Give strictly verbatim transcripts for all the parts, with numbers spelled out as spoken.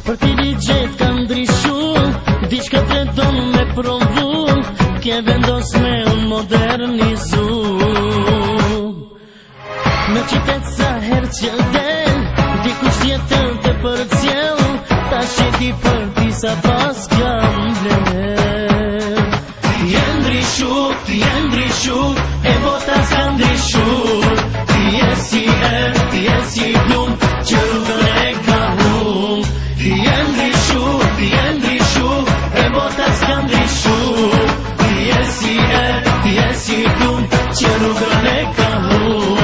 Për ti ligjet ka ndryshu, diçka të don me provu, ke vendos me unë modernizu. Në qytet sa her që del, dikush tjetër të për cjell, ta sheti për ti sa pas kam vler. Ti e ndryshu, ti e ndryshu, e bota s'ka ndryshu. Ti e si er, ti e si plum, që rrugën e ka hum. Ti e ndryshu, ti e ndryshu, e bota s'ka ndryshu. Ti e si er, ti e si plum, që rrugën e ka hum.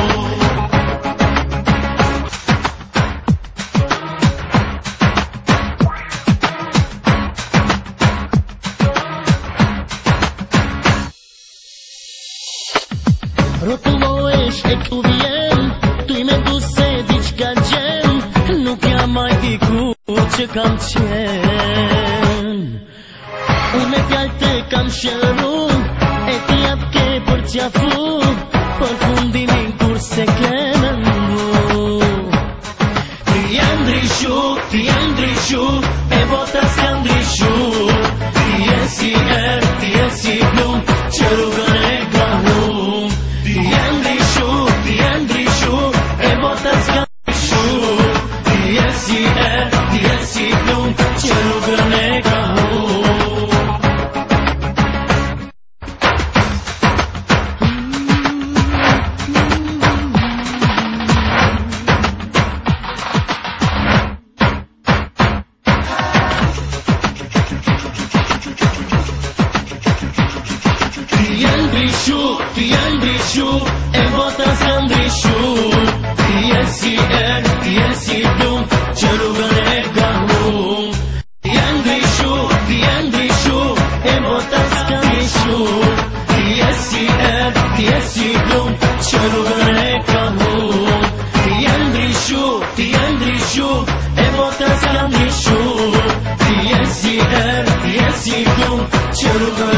Rotullohesh e këtu vjen, tu i me du se diçka gjen, nuk jam aj diku që kam qen. Unë me fjallë të kam shëru, e ti jap ke për qafu, për fundimin kur se kene mu. Ti e ndryshu, ti e ndryshu, e bota s'ka ndryshu. Ti e si er, ti e si plum, që rrugën e ka hum. Ti e ndryshu, ti e ndryshu, e bota s'ka ndryshu. Ti e si er, ti e si plum, që rrugën e ka hum. Ti e ndryshu, ti e ndryshu, e bota s'ka ndryshu. Ti e si er, ti e si plum, që rrugën e ka hum. Ti e ndryshu, ti e ndryshu, e bota s'ka ndryshu. Ti e si er, ti e si plum, që rrugën e ka hum. Ti e ndryshu, ti e ndryshu, e bota s'ka ndryshu. Ti e si er, ti e si plum, që rrugën